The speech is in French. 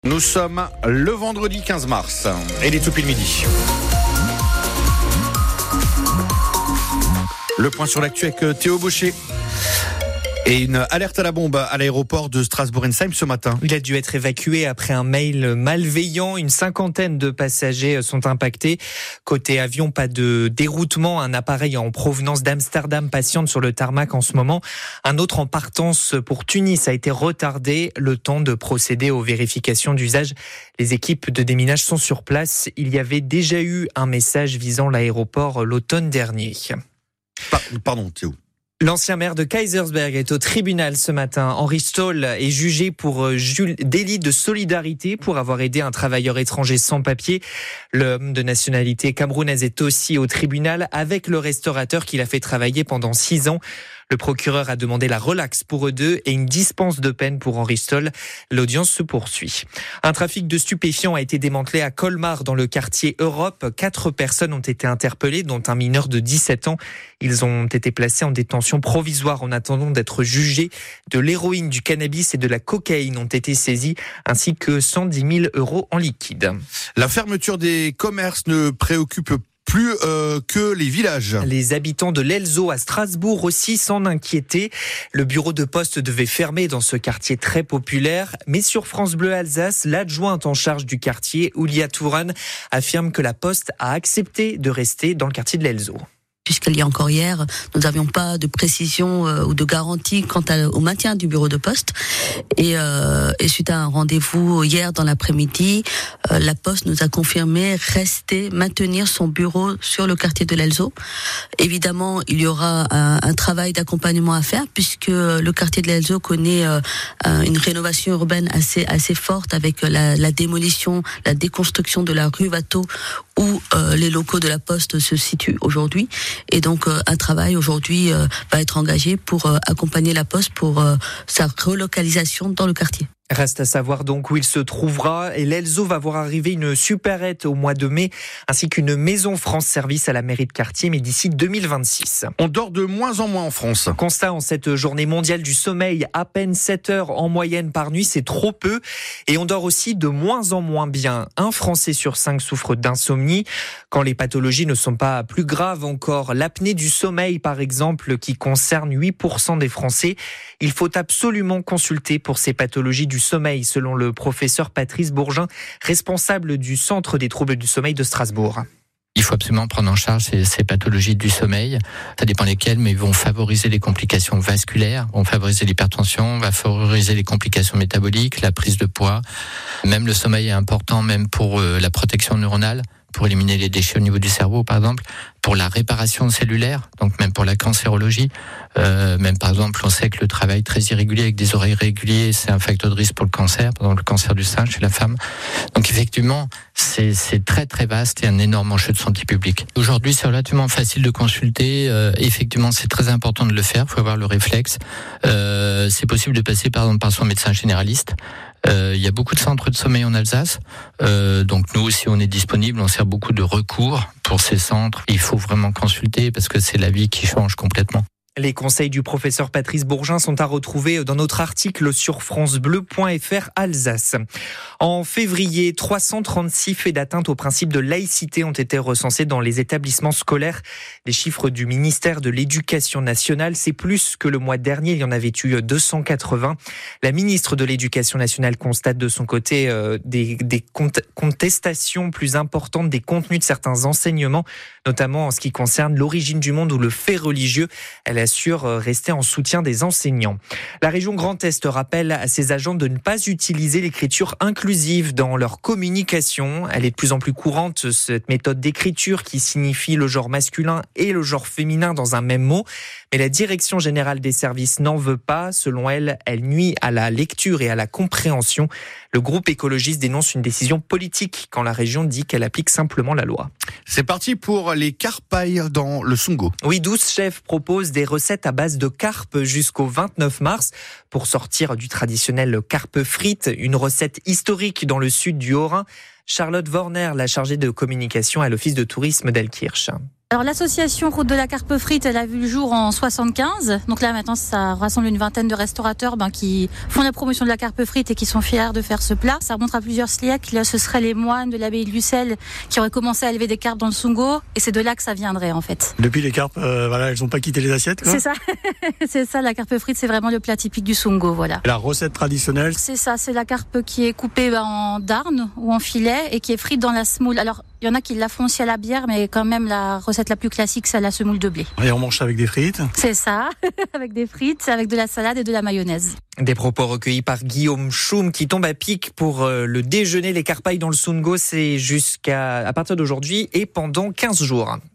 Nous sommes le vendredi 15 mars et il est tout pile midi. Le point sur l'actu avec Théo Baucher. Et une alerte à la bombe à l'aéroport de Strasbourg-Ensheim ce matin. Il a dû être évacué après un mail malveillant. Une cinquantaine de passagers sont impactés. Côté avion, pas de déroutement. Un appareil en provenance d'Amsterdam patiente sur le tarmac en ce moment. Un autre en partance pour Tunis a été retardé. Le temps de procéder aux vérifications d'usage. Les équipes de déminage sont sur place. Il y avait déjà eu un message visant l'aéroport l'automne dernier. Pardon Théo. L'ancien maire de Kaysersberg est au tribunal ce matin. Henri Stoll est jugé pour délit de solidarité pour avoir aidé un travailleur étranger sans papier. L'homme de nationalité camerounaise est aussi au tribunal avec le restaurateur qu'il a fait travailler pendant 6 ans. Le procureur a demandé la relaxe pour eux deux et une dispense de peine pour Henri Stoll. L'audience se poursuit. Un trafic de stupéfiants a été démantelé à Colmar dans le quartier Europe. 4 personnes ont été interpellées, dont un mineur de 17 ans. Ils ont été placés en détention provisoire en attendant d'être jugés. De l'héroïne, du cannabis et de la cocaïne ont été saisis, ainsi que 110 000 € en liquide. La fermeture des commerces ne préoccupe plus que les villages. Les habitants de l'Elzo à Strasbourg aussi s'en inquiétaient. Le bureau de poste devait fermer dans ce quartier très populaire. Mais sur France Bleu Alsace, l'adjointe en charge du quartier, Oulia Touran, affirme que la Poste a accepté de rester dans le quartier de l'Elzo. Puisqu'il y a encore hier, nous n'avions pas de précision ou de garantie quant au maintien du bureau de poste. Et suite à un rendez-vous hier dans l'après-midi, la Poste nous a confirmé maintenir son bureau sur le quartier de l'Elzo. Évidemment, il y aura un travail d'accompagnement à faire puisque le quartier de l'Elzo connaît une rénovation urbaine assez forte avec la démolition, la déconstruction de la rue Watteau où les locaux de la Poste se situent aujourd'hui. Et donc, un travail aujourd'hui va être engagé pour accompagner la Poste pour sa relocalisation dans le quartier. Reste à savoir donc où il se trouvera. Et l'Elzo va voir arriver une supérette au mois de mai, ainsi qu'une maison France Service à la mairie de quartier, mais d'ici 2026. On dort de moins en moins en France. Constat en cette journée mondiale du sommeil, à peine 7 heures en moyenne par nuit, c'est trop peu. Et on dort aussi de moins en moins bien. 1 Français sur 5 souffre d'insomnie. Quand les pathologies ne sont pas plus graves encore, l'apnée du sommeil par exemple, qui concerne 8% des Français, il faut absolument consulter pour ces pathologies du sommeil, selon le professeur Patrice Bourgin, responsable du Centre des troubles du sommeil de Strasbourg. Il faut absolument prendre en charge ces pathologies du sommeil. Ça dépend lesquelles, mais ils vont favoriser les complications vasculaires, vont favoriser l'hypertension, va favoriser les complications métaboliques, la prise de poids. Même le sommeil est important, même pour la protection neuronale, pour éliminer les déchets au niveau du cerveau, par exemple, pour la réparation cellulaire, donc même pour la cancérologie. Même par exemple, on sait que le travail très irrégulier avec des horaires irréguliers, c'est un facteur de risque pour le cancer, par exemple le cancer du sein chez la femme. Donc effectivement, c'est très très vaste et un énorme enjeu de santé publique. Aujourd'hui, c'est relativement facile de consulter. Effectivement, c'est très important de le faire. Il faut avoir le réflexe. C'est possible de passer par exemple par son médecin généraliste. Il y a beaucoup de centres de sommeil en Alsace. Donc nous aussi, on est disponible. On sert beaucoup de recours pour ces centres. Il faut vraiment consulter parce que c'est la vie qui change complètement. Les conseils du professeur Patrice Bourgin sont à retrouver dans notre article sur francebleu.fr Alsace. En février, 336 faits d'atteinte au principe de laïcité ont été recensés dans les établissements scolaires. Les chiffres du ministère de l'Éducation nationale, c'est plus que le mois dernier, il y en avait eu 280. La ministre de l'Éducation nationale constate de son côté des contestations plus importantes des contenus de certains enseignements, notamment en ce qui concerne l'origine du monde ou le fait religieux. Elle assure rester en soutien des enseignants. La région Grand Est rappelle à ses agents de ne pas utiliser l'écriture inclusive dans leur communication. Elle est de plus en plus courante, cette méthode d'écriture qui signifie le genre masculin et le genre féminin dans un même mot. Mais la Direction générale des services n'en veut pas. Selon elle, elle nuit à la lecture et à la compréhension. Le groupe écologiste dénonce une décision politique quand la région dit qu'elle applique simplement la loi. C'est parti pour les carpailles dans le Songo. Oui, 12 chefs proposent des recettes à base de carpe jusqu'au 29 mars pour sortir du traditionnel carpe frite, une recette historique dans le sud du Haut-Rhin. Charlotte Warner, la chargée de communication à l'Office de tourisme d'Elkirch. Alors l'association Route de la Carpe Frite, elle a vu le jour en 75. Donc là maintenant ça rassemble une vingtaine de restaurateurs qui font la promotion de la carpe frite et qui sont fiers de faire ce plat. Ça remonte à plusieurs siècles. Là, ce seraient les moines de l'abbaye de Lucelle qui auraient commencé à élever des carpes dans le Sungo, et c'est de là que ça viendrait en fait. Depuis les carpes, elles n'ont pas quitté les assiettes, quoi. C'est ça, c'est ça, la carpe frite, c'est vraiment le plat typique du Sungo, voilà. La recette traditionnelle. C'est ça, c'est la carpe qui est coupée en darne ou en filet et qui est frite dans la semoule. Alors il y en a qui la font aussi à la bière, mais quand même la recette la plus classique, c'est la semoule de blé. Et on mange ça avec des frites. C'est ça, avec des frites, avec de la salade et de la mayonnaise. Des propos recueillis par Guillaume Choum qui tombe à pic pour le déjeuner. Les carpailles dans le Sungo, c'est à partir d'aujourd'hui et pendant 15 jours.